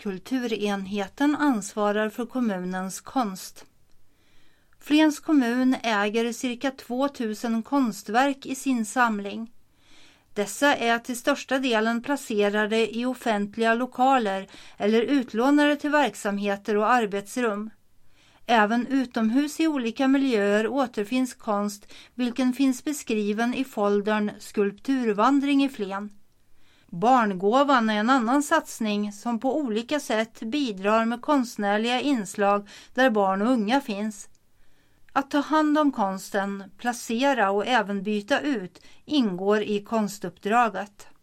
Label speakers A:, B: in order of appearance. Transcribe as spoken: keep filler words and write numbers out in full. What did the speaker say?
A: kulturenheten ansvarar för kommunens konst. Flens kommun äger cirka tvåtusen konstverk i sin samling. Dessa är till största delen placerade i offentliga lokaler eller utlånade till verksamheter och arbetsrum. Även utomhus i olika miljöer återfinns konst, vilken finns beskriven i foldern Skulpturvandring i Flen. Barngåvan är en annan satsning som på olika sätt bidrar med konstnärliga inslag där barn och unga finns. Att ta hand om konsten, placera och även byta ut ingår i konstuppdraget.